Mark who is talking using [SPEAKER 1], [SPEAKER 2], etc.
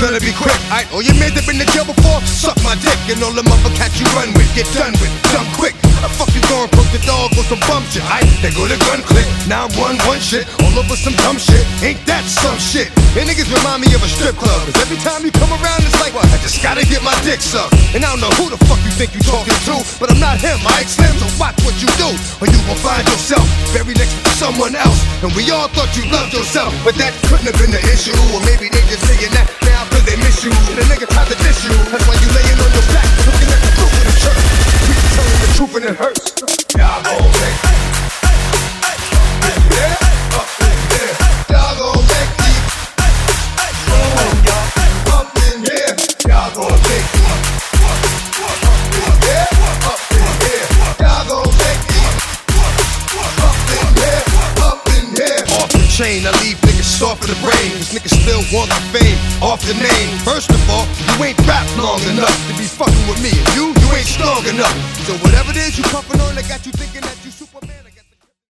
[SPEAKER 1] gonna be quick. All your men that been to jail before, suck my dick. And all them other cats you run with, get done with, done quick. How the fuck you gonna poke the dog on some bum shit? They go to gun click, 911 shit, all over some dumb shit. Ain't that some shit? And niggas remind me of a strip club, cause every time you come around it's like, what? I just gotta get my dick sucked. And I don't know who the fuck you think you talking to, but I'm not him, I Slim, so watch what you do, or you gon' find yourself buried next to someone else. And we all thought you loved yourself, but that couldn't have been the issue. Or maybe they just saying that now cause they miss you. And a nigga tried to diss you, that's why you laying on your back, looking at the proof of the church. We telling the truth and it hurts. Y'all gon' make me. Yeah, up in here. Y'all gon' make me. Up in here. Y'all gon' make me. Yeah, up in here. Y'all gon' make me. Up in here. Off the chain, I leave niggas soft for the brain. Cause niggas still want my fame off the name. First of all, you ain't rap long enough to be fucking with me. And you ain't strong enough. So whatever it is you puffin' on, they got you thinking.